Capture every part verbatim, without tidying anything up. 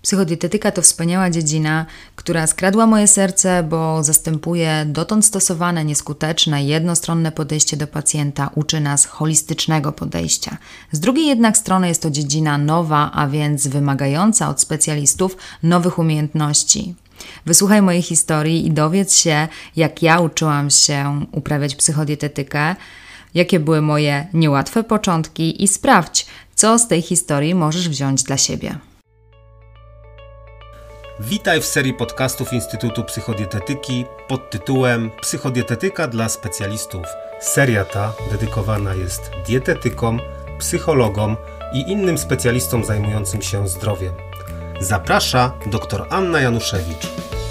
Psychodietetyka to wspaniała dziedzina, która skradła moje serce, bo zastępuje dotąd stosowane, nieskuteczne, jednostronne podejście do pacjenta, uczy nas holistycznego podejścia. Z drugiej jednak strony jest to dziedzina nowa, a więc wymagająca od specjalistów nowych umiejętności. Wysłuchaj mojej historii i dowiedz się, jak ja uczyłam się uprawiać psychodietetykę, jakie były moje niełatwe początki i sprawdź, co z tej historii możesz wziąć dla siebie. Witaj w serii podcastów Instytutu Psychodietetyki pod tytułem Psychodietetyka dla specjalistów. Seria ta dedykowana jest dietetykom, psychologom i innym specjalistom zajmującym się zdrowiem. Zaprasza dr Anna Januszewicz.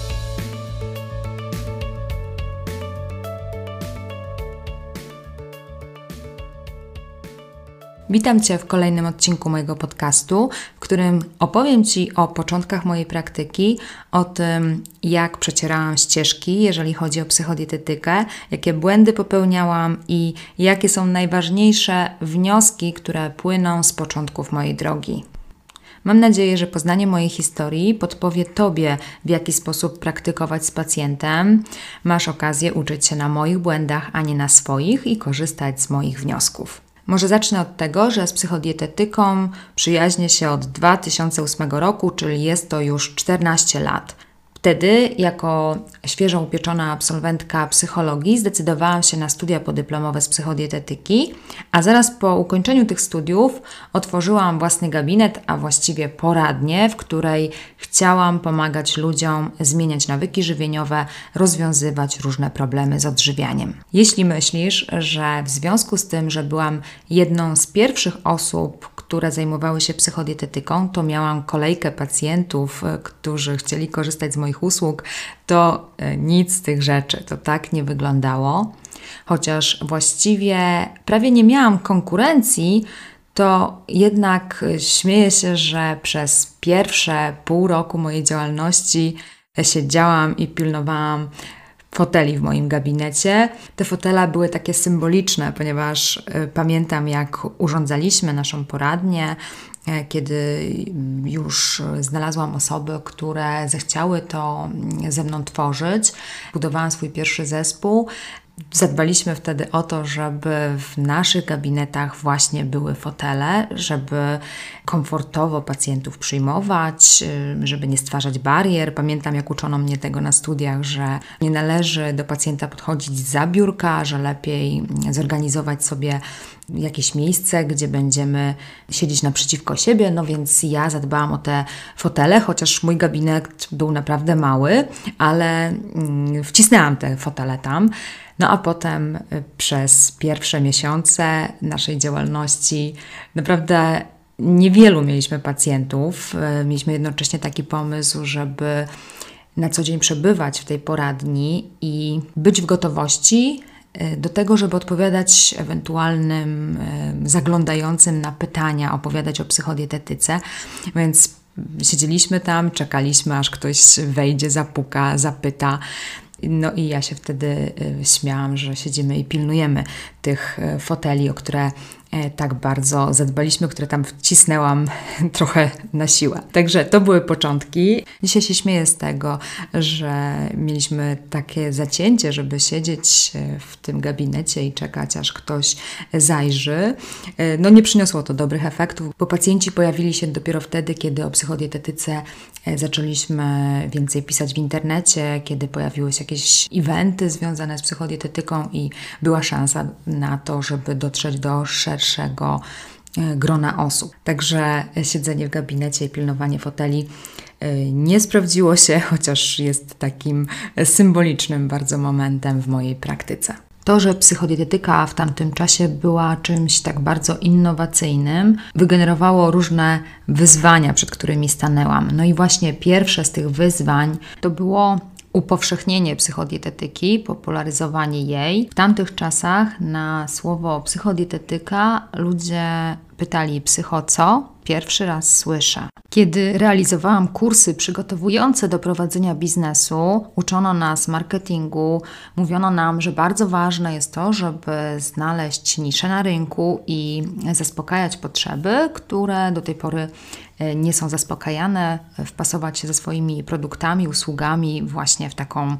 Witam Cię w kolejnym odcinku mojego podcastu, w którym opowiem Ci o początkach mojej praktyki, o tym, jak przecierałam ścieżki, jeżeli chodzi o psychodietetykę, jakie błędy popełniałam i jakie są najważniejsze wnioski, które płyną z początków mojej drogi. Mam nadzieję, że poznanie mojej historii podpowie Tobie, w jaki sposób praktykować z pacjentem. Masz okazję uczyć się na moich błędach, a nie na swoich i korzystać z moich wniosków. Może zacznę od tego, że z psychodietetyką przyjaźnię się od dwa tysiące ósmego roku, czyli jest to już czternaście lat. Wtedy, jako świeżo upieczona absolwentka psychologii, zdecydowałam się na studia podyplomowe z psychodietetyki, a zaraz po ukończeniu tych studiów otworzyłam własny gabinet, a właściwie poradnię, w której chciałam pomagać ludziom zmieniać nawyki żywieniowe, rozwiązywać różne problemy z odżywianiem. Jeśli myślisz, że w związku z tym, że byłam jedną z pierwszych osób, które zajmowały się psychodietetyką, to miałam kolejkę pacjentów, którzy chcieli korzystać z moich usług, to nic z tych rzeczy, to tak nie wyglądało. Chociaż właściwie prawie nie miałam konkurencji, to jednak śmieję się, że przez pierwsze pół roku mojej działalności siedziałam i pilnowałam foteli w moim gabinecie. Te fotele były takie symboliczne, ponieważ y, pamiętam, jak urządzaliśmy naszą poradnię, y, kiedy już znalazłam osoby, które zechciały to ze mną tworzyć. Budowałam swój pierwszy zespół. Zadbaliśmy wtedy o to, żeby w naszych gabinetach właśnie były fotele, żeby komfortowo pacjentów przyjmować, żeby nie stwarzać barier. Pamiętam, jak uczono mnie tego na studiach, że nie należy do pacjenta podchodzić zza biurka, że lepiej zorganizować sobie jakieś miejsce, gdzie będziemy siedzieć naprzeciwko siebie, no więc ja zadbałam o te fotele, chociaż mój gabinet był naprawdę mały, ale mm, wcisnęłam te fotele tam. No a potem przez pierwsze miesiące naszej działalności naprawdę niewielu mieliśmy pacjentów. Mieliśmy jednocześnie taki pomysł, żeby na co dzień przebywać w tej poradni i być w gotowości do tego, żeby odpowiadać ewentualnym zaglądającym na pytania, opowiadać o psychodietetyce, więc siedzieliśmy tam, czekaliśmy, aż ktoś wejdzie, zapuka, zapyta. No i ja się wtedy śmiałam, że siedzimy i pilnujemy tych foteli, o które tak bardzo zadbaliśmy, które tam wcisnęłam trochę na siłę. Także to były początki. Dzisiaj się śmieję z tego, że mieliśmy takie zacięcie, żeby siedzieć w tym gabinecie i czekać, aż ktoś zajrzy. No nie przyniosło to dobrych efektów, bo pacjenci pojawili się dopiero wtedy, kiedy o psychodietetyce zaczęliśmy więcej pisać w internecie, kiedy pojawiły się jakieś eventy związane z psychodietetyką i była szansa na to, żeby dotrzeć do szerszego grona osób. Także siedzenie w gabinecie i pilnowanie foteli nie sprawdziło się, chociaż jest takim symbolicznym bardzo momentem w mojej praktyce. To, że psychodietetyka w tamtym czasie była czymś tak bardzo innowacyjnym, wygenerowało różne wyzwania, przed którymi stanęłam. No i właśnie pierwsze z tych wyzwań to było upowszechnienie psychodietetyki, popularyzowanie jej. W tamtych czasach na słowo psychodietetyka ludzie pytali psycho co? Pierwszy raz słyszę. Kiedy realizowałam kursy przygotowujące do prowadzenia biznesu, uczono nas marketingu, mówiono nam, że bardzo ważne jest to, żeby znaleźć niszę na rynku i zaspokajać potrzeby, które do tej pory nie są zaspokajane, wpasować się ze swoimi produktami, usługami właśnie w taką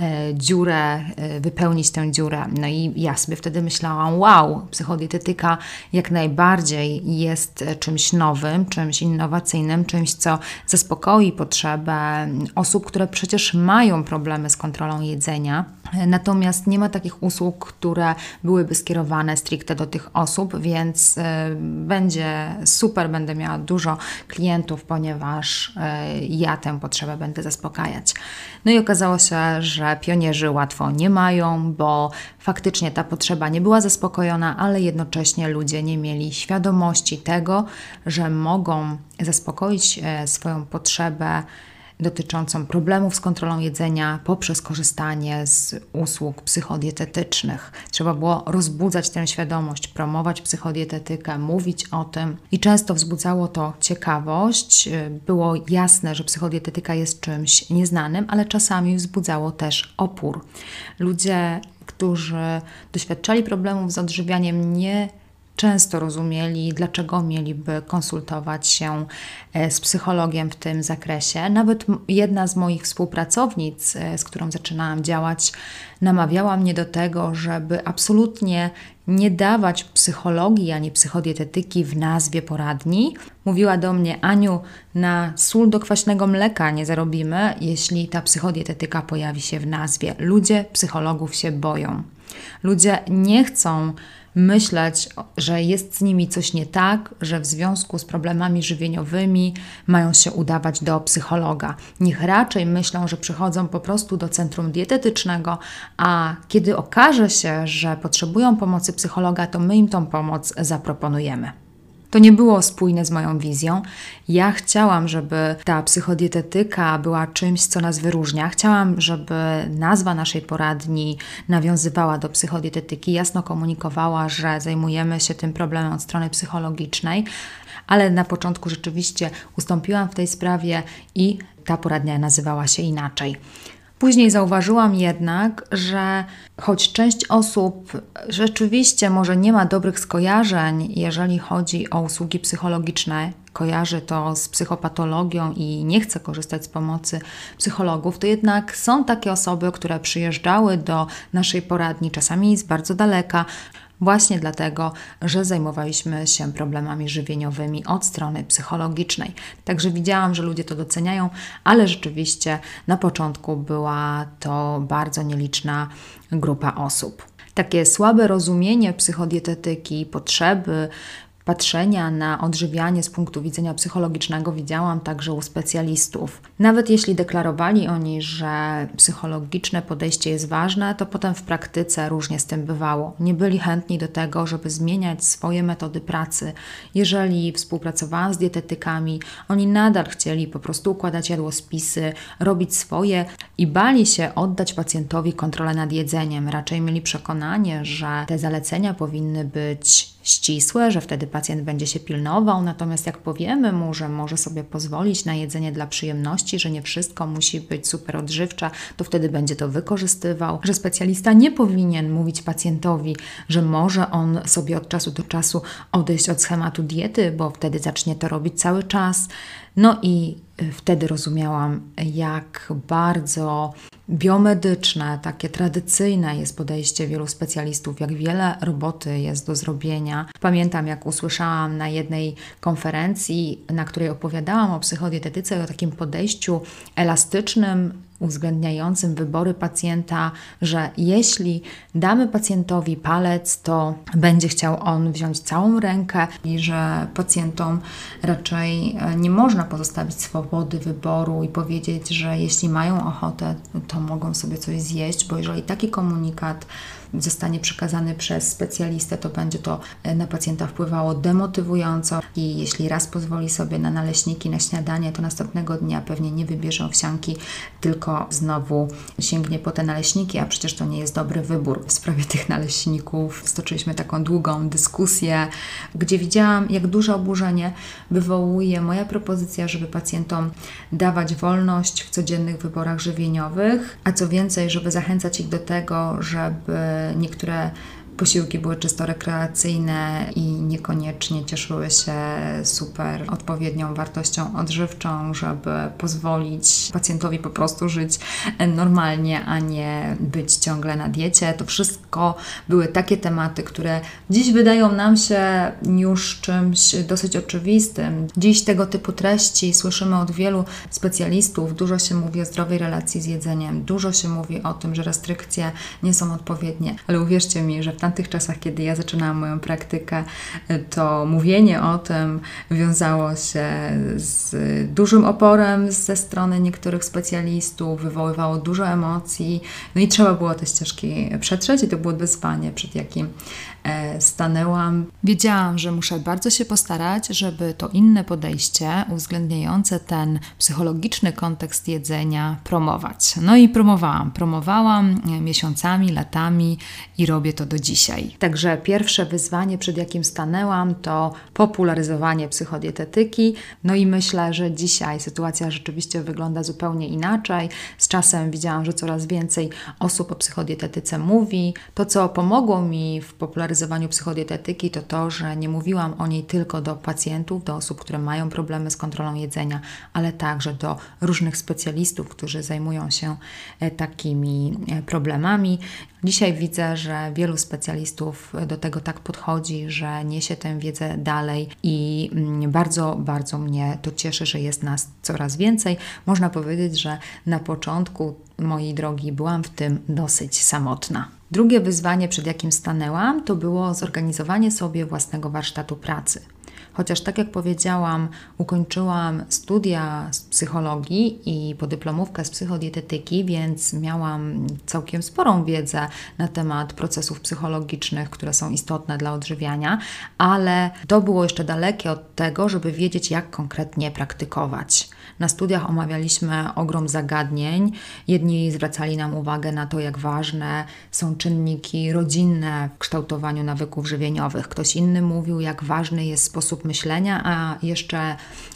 dziurę, wypełnić tę dziurę. No i ja sobie wtedy myślałam, wow, psychodietetyka jak najbardziej jest czymś nowym, czymś innowacyjnym, czymś, co zaspokoi potrzebę osób, które przecież mają problemy z kontrolą jedzenia. Natomiast nie ma takich usług, które byłyby skierowane stricte do tych osób, więc y, będzie super, będę miała dużo klientów, ponieważ y, ja tę potrzebę będę zaspokajać. No i okazało się, że pionierzy łatwo nie mają, bo faktycznie ta potrzeba nie była zaspokojona, ale jednocześnie ludzie nie mieli świadomości tego, że mogą zaspokoić y, swoją potrzebę dotyczącą problemów z kontrolą jedzenia poprzez korzystanie z usług psychodietetycznych. Trzeba było rozbudzać tę świadomość, promować psychodietetykę, mówić o tym i często wzbudzało to ciekawość. Było jasne, że psychodietetyka jest czymś nieznanym, ale czasami wzbudzało też opór. Ludzie, którzy doświadczali problemów z odżywianiem, nie często rozumieli, dlaczego mieliby konsultować się z psychologiem w tym zakresie. Nawet jedna z moich współpracownic, z którą zaczynałam działać, namawiała mnie do tego, żeby absolutnie nie dawać psychologii ani psychodietetyki w nazwie poradni. Mówiła do mnie: Aniu, na sól do kwaśnego mleka nie zarobimy, jeśli ta psychodietetyka pojawi się w nazwie. Ludzie psychologów się boją. Ludzie nie chcą myśleć, że jest z nimi coś nie tak, że w związku z problemami żywieniowymi mają się udawać do psychologa. Niech raczej myślą, że przychodzą po prostu do centrum dietetycznego, a kiedy okaże się, że potrzebują pomocy psychologa, to my im tą pomoc zaproponujemy. To nie było spójne z moją wizją. Ja chciałam, żeby ta psychodietetyka była czymś, co nas wyróżnia. Chciałam, żeby nazwa naszej poradni nawiązywała do psychodietetyki, jasno komunikowała, że zajmujemy się tym problemem od strony psychologicznej, ale na początku rzeczywiście ustąpiłam w tej sprawie i ta poradnia nazywała się inaczej. Później zauważyłam jednak, że choć część osób rzeczywiście może nie ma dobrych skojarzeń, jeżeli chodzi o usługi psychologiczne, kojarzy to z psychopatologią i nie chce korzystać z pomocy psychologów, to jednak są takie osoby, które przyjeżdżały do naszej poradni, czasami z bardzo daleka, właśnie dlatego, że zajmowaliśmy się problemami żywieniowymi od strony psychologicznej. Także widziałam, że ludzie to doceniają, ale rzeczywiście na początku była to bardzo nieliczna grupa osób. Takie słabe rozumienie psychodietetyki, potrzeby patrzenia na odżywianie z punktu widzenia psychologicznego widziałam także u specjalistów. Nawet jeśli deklarowali oni, że psychologiczne podejście jest ważne, to potem w praktyce różnie z tym bywało. Nie byli chętni do tego, żeby zmieniać swoje metody pracy. Jeżeli współpracowałam z dietetykami, oni nadal chcieli po prostu układać jadłospisy, robić swoje i bali się oddać pacjentowi kontrolę nad jedzeniem. Raczej mieli przekonanie, że te zalecenia powinny być ścisłe, że wtedy pacjent będzie się pilnował, natomiast jak powiemy mu, że może sobie pozwolić na jedzenie dla przyjemności, że nie wszystko musi być super odżywcze, to wtedy będzie to wykorzystywał, że specjalista nie powinien mówić pacjentowi, że może on sobie od czasu do czasu odejść od schematu diety, bo wtedy zacznie to robić cały czas. No i wtedy rozumiałam, jak bardzo biomedyczne, takie tradycyjne jest podejście wielu specjalistów, jak wiele roboty jest do zrobienia. Pamiętam, jak usłyszałam na jednej konferencji, na której opowiadałam o psychodietetyce, o takim podejściu elastycznym, uwzględniającym wybory pacjenta, że jeśli damy pacjentowi palec, to będzie chciał on wziąć całą rękę i że pacjentom raczej nie można pozostawić swobody wyboru i powiedzieć, że jeśli mają ochotę, to mogą sobie coś zjeść, bo jeżeli taki komunikat zostanie przekazany przez specjalistę, to będzie to na pacjenta wpływało demotywująco i jeśli raz pozwoli sobie na naleśniki na śniadanie, to następnego dnia pewnie nie wybierze owsianki, tylko znowu sięgnie po te naleśniki, a przecież to nie jest dobry wybór. W sprawie tych naleśników stoczyliśmy taką długą dyskusję, gdzie widziałam, jak duże oburzenie wywołuje moja propozycja, żeby pacjentom dawać wolność w codziennych wyborach żywieniowych, a co więcej, żeby zachęcać ich do tego, żeby niektóre Posiłki były czysto rekreacyjne i niekoniecznie cieszyły się super odpowiednią wartością odżywczą, żeby pozwolić pacjentowi po prostu żyć normalnie, a nie być ciągle na diecie. To wszystko były takie tematy, które dziś wydają nam się już czymś dosyć oczywistym. Dziś tego typu treści słyszymy od wielu specjalistów. Dużo się mówi o zdrowej relacji z jedzeniem, dużo się mówi o tym, że restrykcje nie są odpowiednie, ale uwierzcie mi, że w tamtych czasach, kiedy ja zaczynałam moją praktykę, to mówienie o tym wiązało się z dużym oporem ze strony niektórych specjalistów, wywoływało dużo emocji, no i trzeba było te ścieżki przetrzeć i to było wyzwanie, przed jakim stanęłam. Wiedziałam, że muszę bardzo się postarać, żeby to inne podejście uwzględniające ten psychologiczny kontekst jedzenia promować. No i promowałam. Promowałam miesiącami, latami i robię to do dzisiaj. Także pierwsze wyzwanie, przed jakim stanęłam, to popularyzowanie psychodietetyki. No i myślę, że dzisiaj sytuacja rzeczywiście wygląda zupełnie inaczej. Z czasem widziałam, że coraz więcej osób o psychodietetyce mówi. To, co pomogło mi w popularyzowaniu psychodietetyki, to to, że nie mówiłam o niej tylko do pacjentów, do osób, które mają problemy z kontrolą jedzenia, ale także do różnych specjalistów, którzy zajmują się takimi problemami. Dzisiaj widzę, że wielu specjalistów do tego tak podchodzi, że niesie tę wiedzę dalej i bardzo, bardzo mnie to cieszy, że jest nas coraz więcej. Można powiedzieć, że na początku mojej drogi byłam w tym dosyć samotna. Drugie wyzwanie, przed jakim stanęłam, to było zorganizowanie sobie własnego warsztatu pracy. Chociaż tak jak powiedziałam, ukończyłam studia z psychologii i podyplomówkę z psychodietetyki, więc miałam całkiem sporą wiedzę na temat procesów psychologicznych, które są istotne dla odżywiania, ale to było jeszcze dalekie od tego, żeby wiedzieć, jak konkretnie praktykować. Na studiach omawialiśmy ogrom zagadnień. Jedni zwracali nam uwagę na to, jak ważne są czynniki rodzinne w kształtowaniu nawyków żywieniowych. Ktoś inny mówił, jak ważny jest sposób myślenia, a jeszcze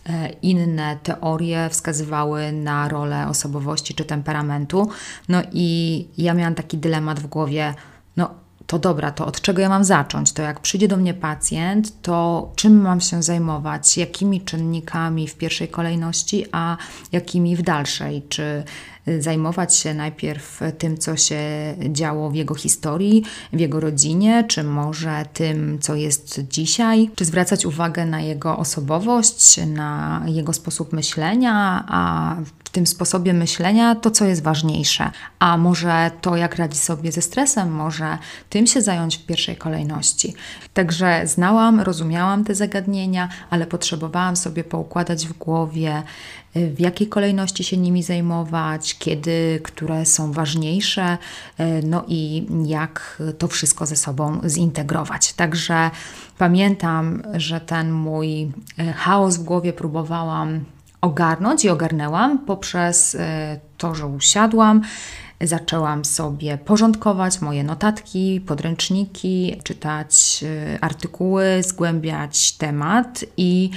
inne teorie wskazywały na rolę osobowości czy temperamentu. No i ja miałam taki dylemat w głowie, no to dobra, to od czego ja mam zacząć? To jak przyjdzie do mnie pacjent, to czym mam się zajmować? Jakimi czynnikami w pierwszej kolejności, a jakimi w dalszej? Czy zajmować się najpierw tym, co się działo w jego historii, w jego rodzinie, czy może tym, co jest dzisiaj? Czy zwracać uwagę na jego osobowość, na jego sposób myślenia, a w tym sposobie myślenia to, co jest ważniejsze? A może to, jak radzi sobie ze stresem, może tym się zająć w pierwszej kolejności? Także znałam, rozumiałam te zagadnienia, ale potrzebowałam sobie poukładać w głowie, w jakiej kolejności się nimi zajmować, kiedy, które są ważniejsze, no i jak to wszystko ze sobą zintegrować. Także pamiętam, że ten mój chaos w głowie próbowałam ogarnąć i ogarnęłam poprzez to, że usiadłam, zaczęłam sobie porządkować moje notatki, podręczniki, czytać artykuły, zgłębiać temat i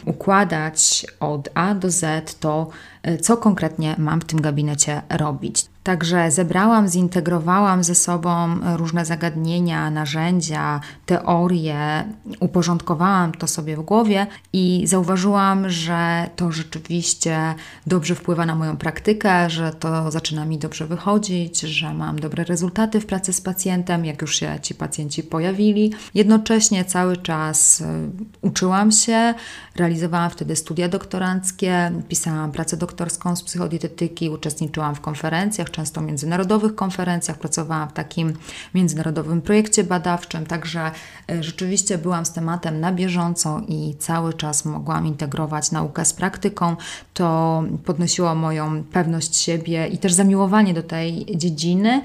układać od A do Z to, co konkretnie mam w tym gabinecie robić. Także zebrałam, zintegrowałam ze sobą różne zagadnienia, narzędzia, teorie, uporządkowałam to sobie w głowie i zauważyłam, że to rzeczywiście dobrze wpływa na moją praktykę, że to zaczyna mi dobrze wychodzić, że mam dobre rezultaty w pracy z pacjentem, jak już się ci pacjenci pojawili. Jednocześnie cały czas uczyłam się, realizowałam wtedy studia doktoranckie, pisałam pracę doktorską z psychodietetyki, uczestniczyłam w konferencjach, często międzynarodowych konferencjach, pracowałam w takim międzynarodowym projekcie badawczym, także rzeczywiście byłam z tematem na bieżąco i cały czas mogłam integrować naukę z praktyką. To podnosiło moją pewność siebie i też zamiłowanie do tej dziedziny.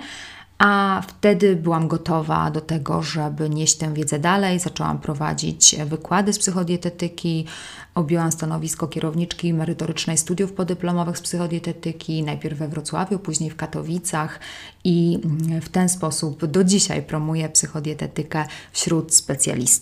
A wtedy byłam gotowa do tego, żeby nieść tę wiedzę dalej. Zaczęłam prowadzić wykłady z psychodietetyki, objęłam stanowisko kierowniczki merytorycznej studiów podyplomowych z psychodietetyki, najpierw we Wrocławiu, później w Katowicach i w ten sposób do dzisiaj promuję psychodietetykę wśród specjalistów.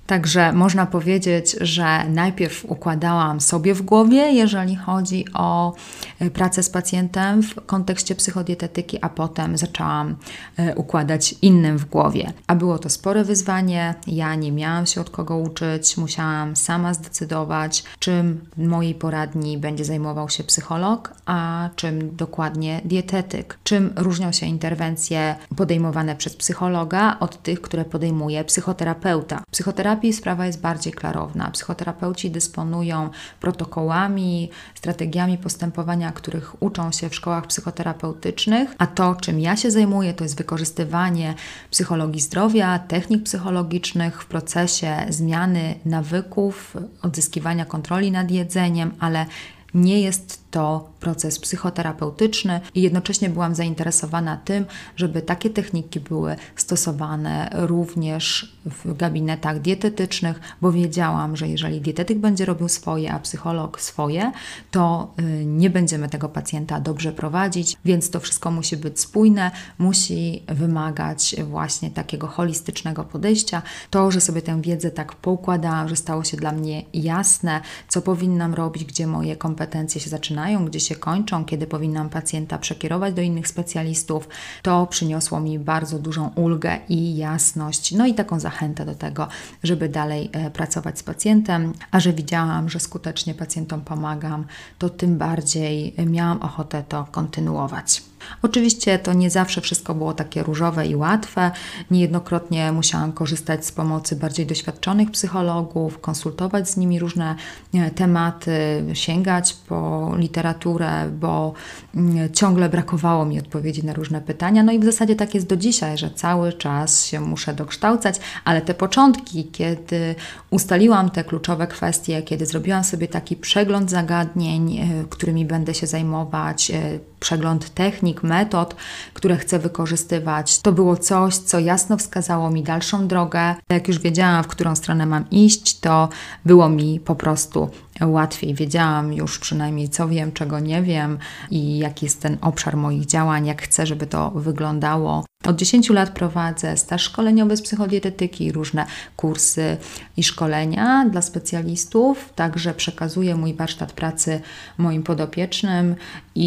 Także można powiedzieć, że najpierw układałam sobie w głowie, jeżeli chodzi o pracę z pacjentem w kontekście psychodietetyki, a potem zaczęłam układać innym w głowie. A było to spore wyzwanie, ja nie miałam się od kogo uczyć, musiałam sama zdecydować, czym w mojej poradni będzie zajmował się psycholog, a czym dokładnie dietetyk. Czym różnią się interwencje podejmowane przez psychologa od tych, które podejmuje psychoterapeuta. W psychoterapii sprawa jest bardziej klarowna. Psychoterapeuci dysponują protokołami, strategiami postępowania, których uczą się w szkołach psychoterapeutycznych, a to, czym ja się zajmuję, to jest wykorzystywanie psychologii zdrowia, technik psychologicznych w procesie zmiany nawyków, odzyskiwania kontroli nad jedzeniem, ale nie jest to proces psychoterapeutyczny i jednocześnie byłam zainteresowana tym, żeby takie techniki były stosowane również w gabinetach dietetycznych, bo wiedziałam, że jeżeli dietetyk będzie robił swoje, a psycholog swoje, to nie będziemy tego pacjenta dobrze prowadzić, więc to wszystko musi być spójne, musi wymagać właśnie takiego holistycznego podejścia. To, że sobie tę wiedzę tak poukładałam, że stało się dla mnie jasne, co powinnam robić, gdzie moje kompetencje się zaczynają, gdzie się kończą, kiedy powinnam pacjenta przekierować do innych specjalistów, to przyniosło mi bardzo dużą ulgę i jasność, no i taką zachętę do tego, żeby dalej pracować z pacjentem, a że widziałam, że skutecznie pacjentom pomagam, to tym bardziej miałam ochotę to kontynuować. Oczywiście to nie zawsze wszystko było takie różowe i łatwe. Niejednokrotnie musiałam korzystać z pomocy bardziej doświadczonych psychologów, konsultować z nimi różne tematy, sięgać po literaturę, bo ciągle brakowało mi odpowiedzi na różne pytania. No i w zasadzie tak jest do dzisiaj, że cały czas się muszę dokształcać, ale te początki, kiedy ustaliłam te kluczowe kwestie, kiedy zrobiłam sobie taki przegląd zagadnień, którymi będę się zajmować, przegląd technik, metod, które chcę wykorzystywać. To było coś, co jasno wskazało mi dalszą drogę. Jak już wiedziałam, w którą stronę mam iść, to było mi po prostu łatwiej. Wiedziałam już przynajmniej, co wiem, czego nie wiem i jaki jest ten obszar moich działań, jak chcę, żeby to wyglądało. Od dziesięciu lat prowadzę staż szkoleniowy z psychodietetyki, różne kursy i szkolenia dla specjalistów, także przekazuję mój warsztat pracy moim podopiecznym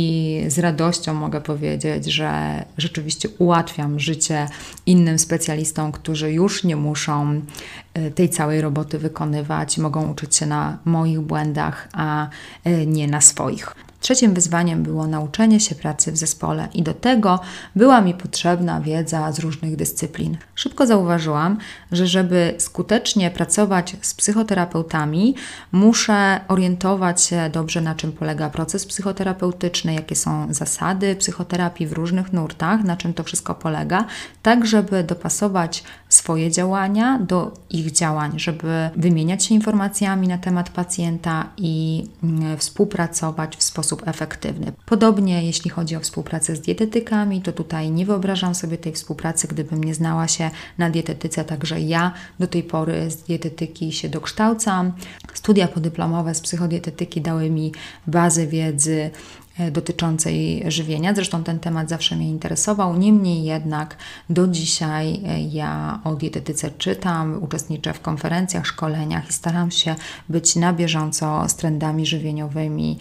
i z radością mogę powiedzieć, że rzeczywiście ułatwiam życie innym specjalistom, którzy już nie muszą tej całej roboty wykonywać, mogą uczyć się na moich błędach, a nie na swoich. Trzecim wyzwaniem było nauczenie się pracy w zespole i do tego była mi potrzebna wiedza z różnych dyscyplin. Szybko zauważyłam, że żeby skutecznie pracować z psychoterapeutami, muszę orientować się dobrze, na czym polega proces psychoterapeutyczny, jakie są zasady psychoterapii w różnych nurtach, na czym to wszystko polega, tak żeby dopasować swoje działania do ich działań, żeby wymieniać się informacjami na temat pacjenta i współpracować w sposób efektywny. Podobnie jeśli chodzi o współpracę z dietetykami, to tutaj nie wyobrażam sobie tej współpracy, gdybym nie znała się na dietetyce, także ja do tej pory z dietetyki się dokształcam. Studia podyplomowe z psychodietetyki dały mi bazę wiedzy dotyczącej żywienia. Zresztą ten temat zawsze mnie interesował. Niemniej jednak do dzisiaj ja o dietetyce czytam, uczestniczę w konferencjach, szkoleniach i staram się być na bieżąco z trendami żywieniowymi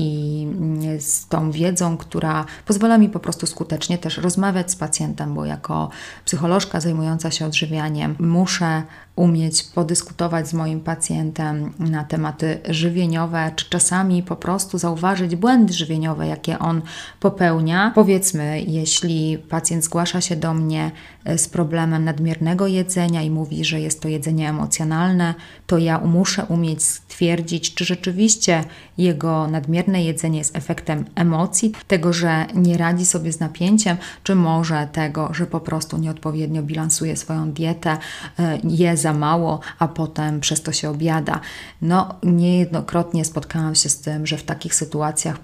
i z tą wiedzą, która pozwala mi po prostu skutecznie też rozmawiać z pacjentem, bo jako psycholożka zajmująca się odżywianiem muszę umieć podyskutować z moim pacjentem na tematy żywieniowe, czy czasami po prostu zauważyć błędy żywieniowe, jakie on popełnia. Powiedzmy, jeśli pacjent zgłasza się do mnie z problemem nadmiernego jedzenia i mówi, że jest to jedzenie emocjonalne, to ja muszę umieć stwierdzić, czy rzeczywiście jego nadmierne jedzenie jest efektem emocji, tego, że nie radzi sobie z napięciem, czy może tego, że po prostu nieodpowiednio bilansuje swoją dietę, je za mało, a potem przez to się objada. No, niejednokrotnie spotkałam się z tym, że w takich sytuacjach podejmowane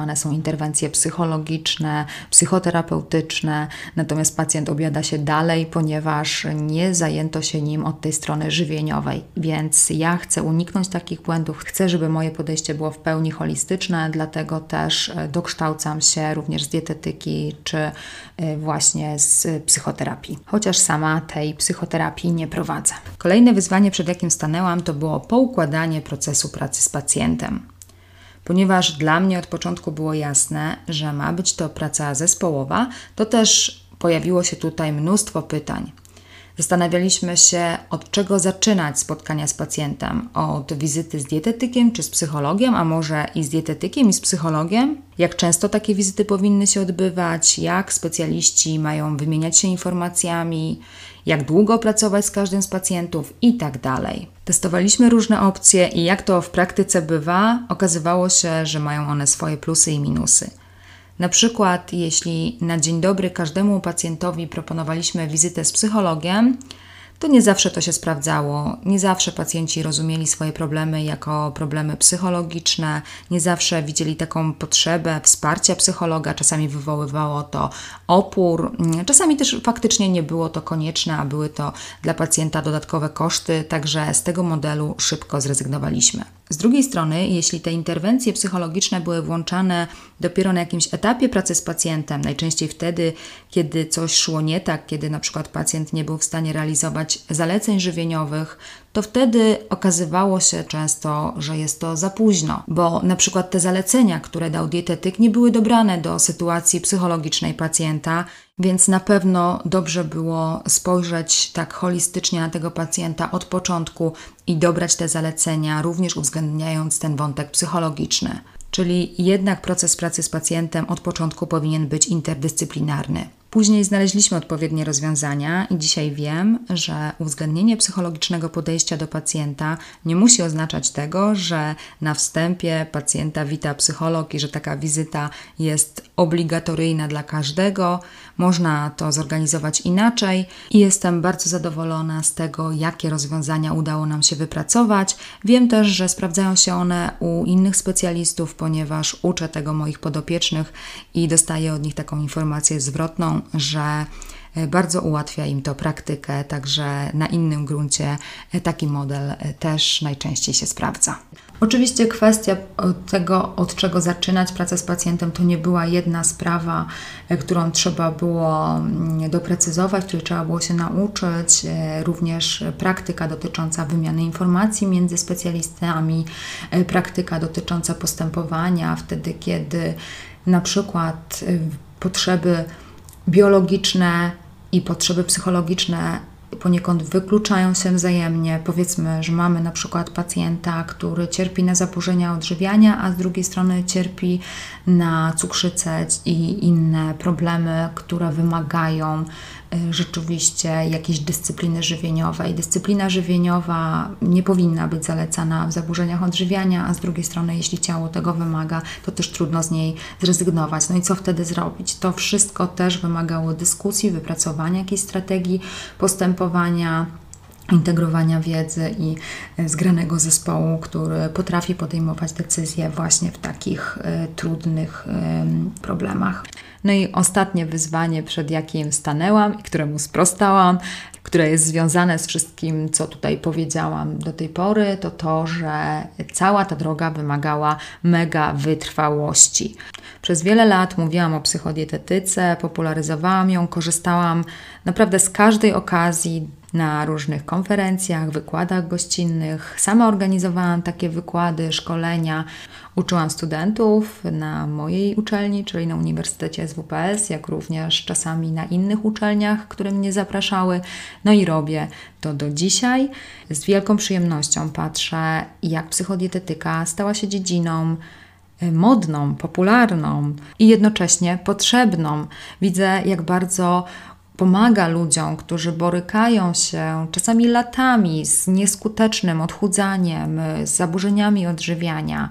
podejmowane są interwencje psychologiczne, psychoterapeutyczne, natomiast pacjent objada się dalej, ponieważ nie zajęto się nim od tej strony żywieniowej. Więc ja chcę uniknąć takich błędów, chcę, żeby moje podejście było w pełni holistyczne, dlatego też dokształcam się również z dietetyki czy właśnie z psychoterapii, chociaż sama tej psychoterapii nie prowadzę. Kolejne wyzwanie, przed jakim stanęłam, to było poukładanie procesu pracy z pacjentem. Ponieważ dla mnie od początku było jasne, że ma być to praca zespołowa, to też pojawiło się tutaj mnóstwo pytań. Zastanawialiśmy się, od czego zaczynać spotkania z pacjentem. Od wizyty z dietetykiem czy z psychologiem, a może i z dietetykiem i z psychologiem? Jak często takie wizyty powinny się odbywać? Jak specjaliści mają wymieniać się informacjami? Jak długo pracować z każdym z pacjentów? I tak dalej. Testowaliśmy różne opcje i jak to w praktyce bywa, okazywało się, że mają one swoje plusy i minusy. Na przykład, jeśli na dzień dobry każdemu pacjentowi proponowaliśmy wizytę z psychologiem, to nie zawsze to się sprawdzało. Nie zawsze pacjenci rozumieli swoje problemy jako problemy psychologiczne, nie zawsze widzieli taką potrzebę wsparcia psychologa, czasami wywoływało to opór, czasami też faktycznie nie było to konieczne, a były to dla pacjenta dodatkowe koszty, także z tego modelu szybko zrezygnowaliśmy. Z drugiej strony, jeśli te interwencje psychologiczne były włączane dopiero na jakimś etapie pracy z pacjentem, najczęściej wtedy, kiedy coś szło nie tak, kiedy na przykład pacjent nie był w stanie realizować zaleceń żywieniowych, to wtedy okazywało się często, że jest to za późno, bo na przykład te zalecenia, które dał dietetyk, nie były dobrane do sytuacji psychologicznej pacjenta, więc na pewno dobrze było spojrzeć tak holistycznie na tego pacjenta od początku i dobrać te zalecenia, również uwzględniając ten wątek psychologiczny. Czyli jednak proces pracy z pacjentem od początku powinien być interdyscyplinarny. Później znaleźliśmy odpowiednie rozwiązania i dzisiaj wiem, że uwzględnienie psychologicznego podejścia do pacjenta nie musi oznaczać tego, że na wstępie pacjenta wita psycholog i że taka wizyta jest obligatoryjna dla każdego. Można to zorganizować inaczej i jestem bardzo zadowolona z tego, jakie rozwiązania udało nam się wypracować. Wiem też, że sprawdzają się one u innych specjalistów, ponieważ uczę tego moich podopiecznych i dostaję od nich taką informację zwrotną, że bardzo ułatwia im to praktykę, także na innym gruncie taki model też najczęściej się sprawdza. Oczywiście kwestia tego, od czego zaczynać pracę z pacjentem, to nie była jedna sprawa, którą trzeba było doprecyzować, której trzeba było się nauczyć. Również praktyka dotycząca wymiany informacji między specjalistami, praktyka dotycząca postępowania wtedy, kiedy na przykład potrzeby biologiczne i potrzeby psychologiczne poniekąd wykluczają się wzajemnie. Powiedzmy, że mamy na przykład pacjenta, który cierpi na zaburzenia odżywiania, a z drugiej strony cierpi na cukrzycę i inne problemy, które wymagają rzeczywiście jakiejś dyscypliny żywieniowej. Dyscyplina żywieniowa nie powinna być zalecana w zaburzeniach odżywiania, a z drugiej strony, jeśli ciało tego wymaga, to też trudno z niej zrezygnować. No i co wtedy zrobić? To wszystko też wymagało dyskusji, wypracowania jakiejś strategii postępowania, integrowania wiedzy i zgranego zespołu, który potrafi podejmować decyzje właśnie w takich y, trudnych y, problemach. No i ostatnie wyzwanie, przed jakim stanęłam i któremu sprostałam, które jest związane z wszystkim, co tutaj powiedziałam do tej pory, to to, że cała ta droga wymagała mega wytrwałości. Przez wiele lat mówiłam o psychodietetyce, popularyzowałam ją, korzystałam naprawdę z każdej okazji na różnych konferencjach, wykładach gościnnych. Sama organizowałam takie wykłady, szkolenia. Uczyłam studentów na mojej uczelni, czyli na Uniwersytecie S W P S, jak również czasami na innych uczelniach, które mnie zapraszały. No i robię to do dzisiaj. Z wielką przyjemnością patrzę, jak psychodietetyka stała się dziedziną modną, popularną i jednocześnie potrzebną. Widzę, jak bardzo pomaga ludziom, którzy borykają się czasami latami z nieskutecznym odchudzaniem, z zaburzeniami odżywiania,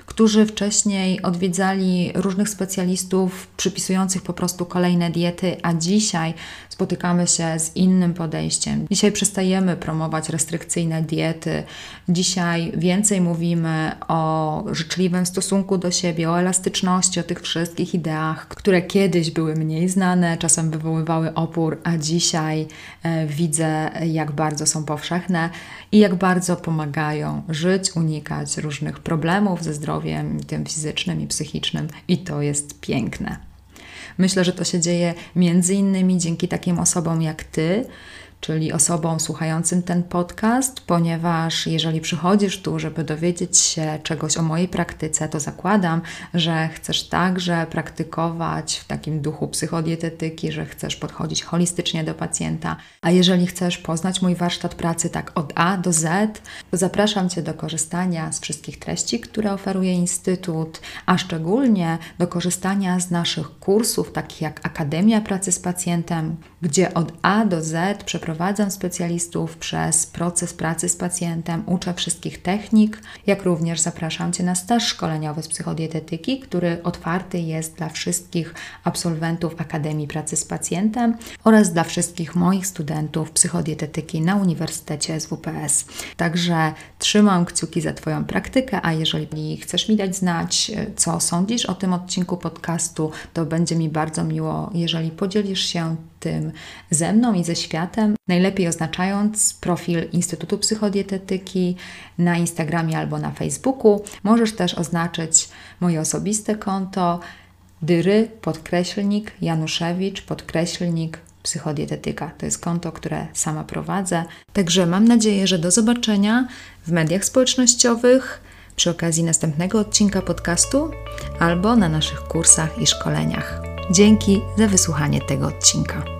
którzy wcześniej odwiedzali różnych specjalistów przypisujących po prostu kolejne diety, a dzisiaj spotykamy się z innym podejściem. Dzisiaj przestajemy promować restrykcyjne diety. Dzisiaj więcej mówimy o życzliwym stosunku do siebie, o elastyczności, o tych wszystkich ideach, które kiedyś były mniej znane, czasem wywoływały opór, a dzisiaj e, widzę, jak bardzo są powszechne i jak bardzo pomagają żyć, unikać różnych problemów ze zdrowiem, tym fizycznym i psychicznym, i to jest piękne. Myślę, że to się dzieje między innymi dzięki takim osobom jak Ty, czyli osobom słuchającym ten podcast, ponieważ jeżeli przychodzisz tu, żeby dowiedzieć się czegoś o mojej praktyce, to zakładam, że chcesz także praktykować w takim duchu psychodietetyki, że chcesz podchodzić holistycznie do pacjenta, a jeżeli chcesz poznać mój warsztat pracy tak od A do Z, to zapraszam Cię do korzystania z wszystkich treści, które oferuje Instytut, a szczególnie do korzystania z naszych kursów, takich jak Akademia Pracy z Pacjentem, gdzie od A do Z przeprowadzam specjalistów przez proces pracy z pacjentem, uczę wszystkich technik, jak również zapraszam Cię na staż szkoleniowy z psychodietetyki, który otwarty jest dla wszystkich absolwentów Akademii Pracy z Pacjentem oraz dla wszystkich moich studentów psychodietetyki na Uniwersytecie S W P S. Także trzymam kciuki za Twoją praktykę, a jeżeli chcesz mi dać znać, co sądzisz o tym odcinku podcastu, to będzie mi bardzo miło, jeżeli podzielisz się tym ze mną i ze światem, najlepiej oznaczając profil Instytutu Psychodietetyki na Instagramie albo na Facebooku. Możesz też oznaczyć moje osobiste konto dyry, podkreślnik, Januszewicz, podkreślnik, psychodietetyka. To jest konto, które sama prowadzę. Także mam nadzieję, że do zobaczenia w mediach społecznościowych, przy okazji następnego odcinka podcastu albo na naszych kursach i szkoleniach. Dzięki za wysłuchanie tego odcinka.